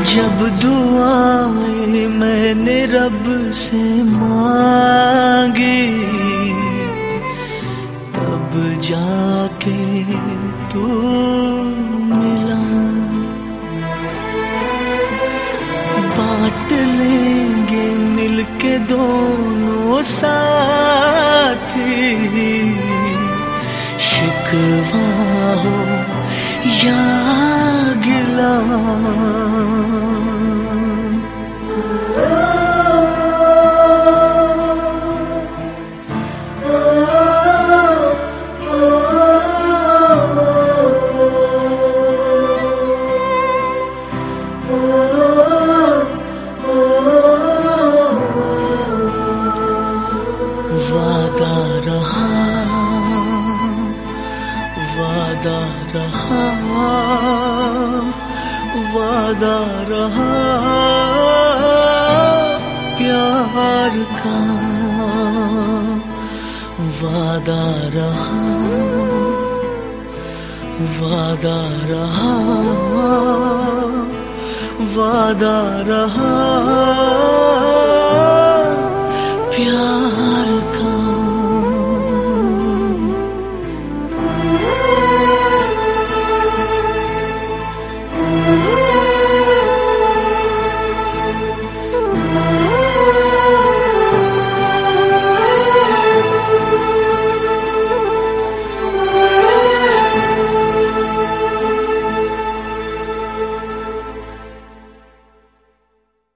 जब दुआएं मैंने रब से मांगी, तब जाके तू मिला। बांट लेंगे मिलके दोनों साथी, शिकवा हो या गिला। वादा रहा, वादा रहा, वादा रहा प्यार का। वादा रहा, वादा रहा, वादा रहा प्यार